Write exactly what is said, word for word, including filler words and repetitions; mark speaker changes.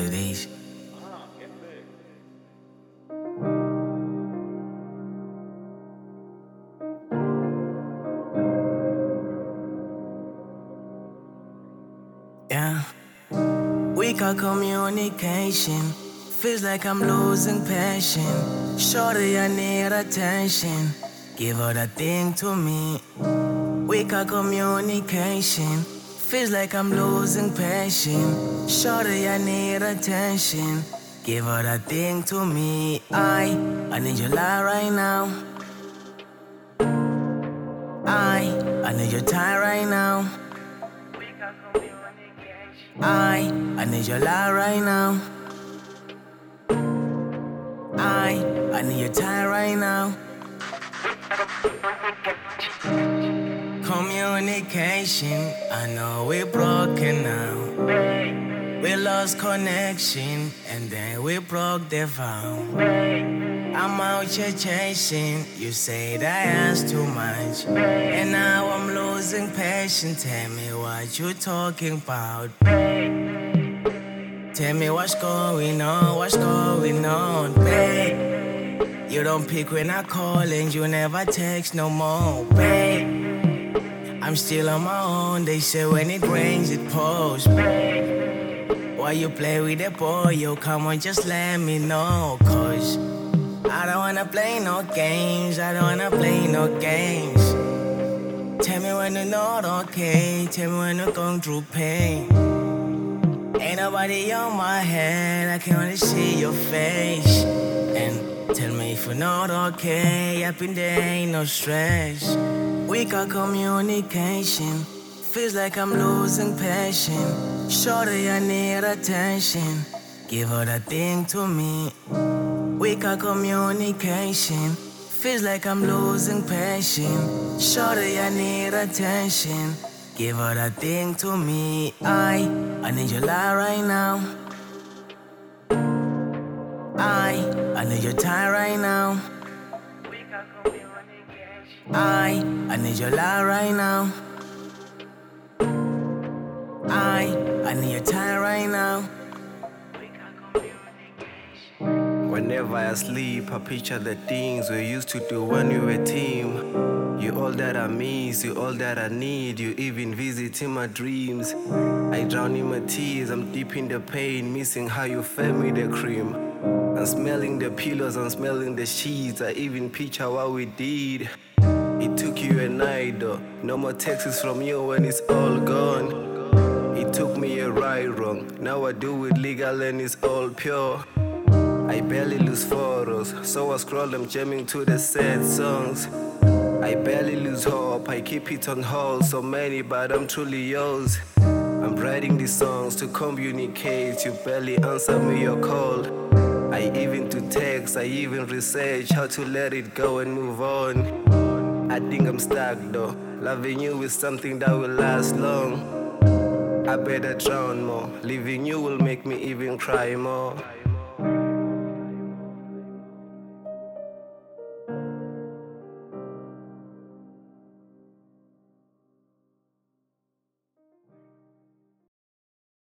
Speaker 1: it is. Yeah. Weaker communication. Feels like I'm losing passion. Shorty, I need attention. Give her that thing to me. Weaker communication. Feels like I'm losing passion. Shorty, I need attention. Give her that thing to me. I, I need your love right now. I, I need your time right now. I, I need your love right now. I, I need your time right now. Communication, I know we're broken now. We lost connection, and then we broke the vow. I'm out here chasing, you say that I ask too much. And now I'm losing patience, tell me what you talking about. Tell me what's going on, what's going on, babe. You don't pick when I call and you never text no more, babe. I'm still on my own, they say when it rains it pours, babe. Why you play with that boy, yo, come on, just let me know, cause I don't wanna play no games, I don't wanna play no games. Tell me when you're not okay, tell me when you're going through pain. Ain't nobody on my head, I can only see your face. And tell me if you're not okay, up in there ain't no stress. Weaker communication, feels like I'm losing passion. Shorty, I need attention, give her that thing to me. Weaker communication, feels like I'm losing passion. Shorty, I need attention, give her that thing to me. I, I need your love right now. I, I need your time right now. I, I need your love right now. I, I need your time right now.
Speaker 2: Whenever I sleep, I picture the things we used to do when we were a team. You all that I miss, you all that I need, you even visit in my dreams. I drown in my tears, I'm deep in the pain, missing how you fed me the cream. I'm smelling the pillows, I'm smelling the sheets, I even picture what we did. It took you a night though, no more texts from you when it's all gone. It took me a right wrong, now I do it legal and it's all pure. I barely lose photos, so I scroll them jamming to the sad songs. I barely lose hope, I keep it on hold, so many but I'm truly yours. I'm writing these songs to communicate, you barely answer me your call. I even do text, I even research how to let it go and move on. I think I'm stuck though, loving you is something that will last long. I better drown more, leaving you will make me even cry more.